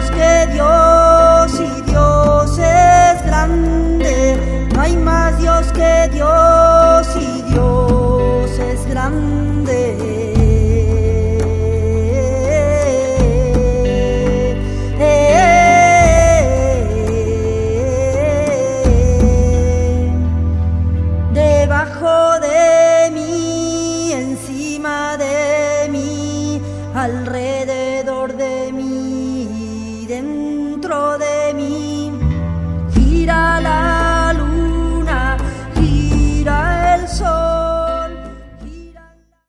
Dios que Dios, y Dios es grande. No hay más Dios que Dios, y Dios es grande. Debajo de mí, encima de mí, alrededor de mí, dentro de